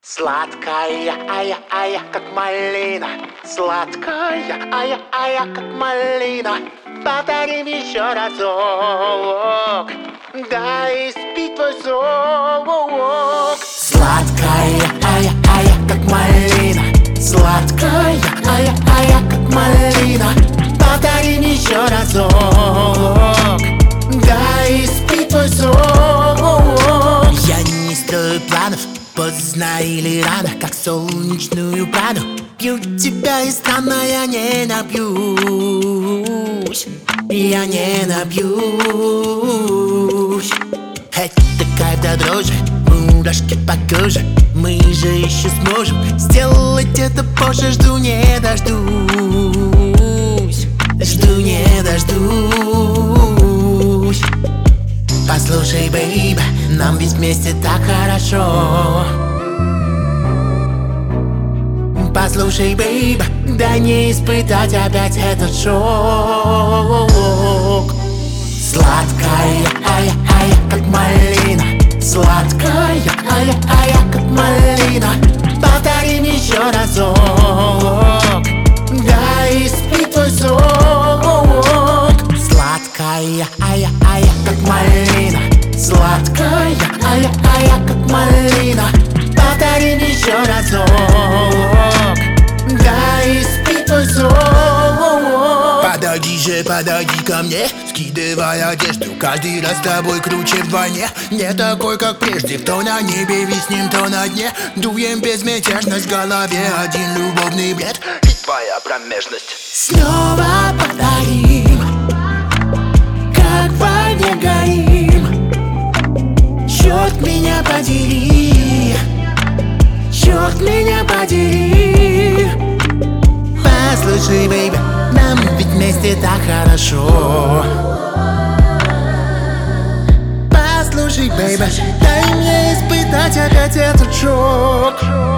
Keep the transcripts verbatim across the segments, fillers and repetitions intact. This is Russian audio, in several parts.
Сладкая, ая, ая, как малина. Сладкая, ая, ая, как малина. Повторим еще разок, дай спит твой зов. Сладкая, ая, ая, как малина. Сладкая, ая, ая, как малина. Повторим еще разок, дай спит твой зов. Я не строю планов, поздно или рано, как солнечную прану. Пью тебя и странно, я не напьюсь, я не напьюсь. Это кайф до дрожи, мурашки по коже. Мы же еще сможем сделать это позже. Жду не дождусь, жду не дождусь. Послушай, бейби, нам ведь вместе так хорошо. Послушай, бейби, дай не испытать опять этот шок. Сладкая, ая, ая, как малина. Сладкая, ая, ая, как малина. Повторим еще разок, дай спит твой сок. Сладкая, ая, ая, как малина. Сладкая, ая, ая, как малина. Повторим еще разок, дай спит твой сон. Подойди же, подойди ко мне, скидывай одежду. Каждый раз с тобой круче вдвойне. Не такой, как прежде, кто на небе виснем, то на дне. Дуем безмятежность в голове, один любовный бред и твоя промежность. Снова повторим, как в огне горим. Черт меня подери, черт меня подери. Послушай, бейби, нам ведь вместе так хорошо. Послушай, бейби, дай мне испытать опять этот шок.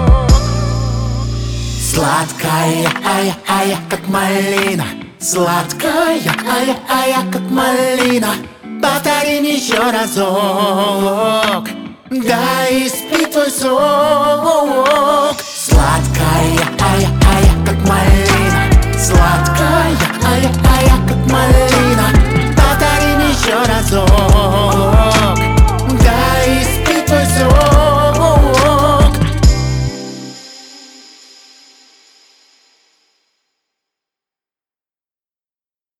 Сладкая, ая, ая, как малина. Сладкая, ая, ая, как малина. Повторим еще разок, дай спит твой сон.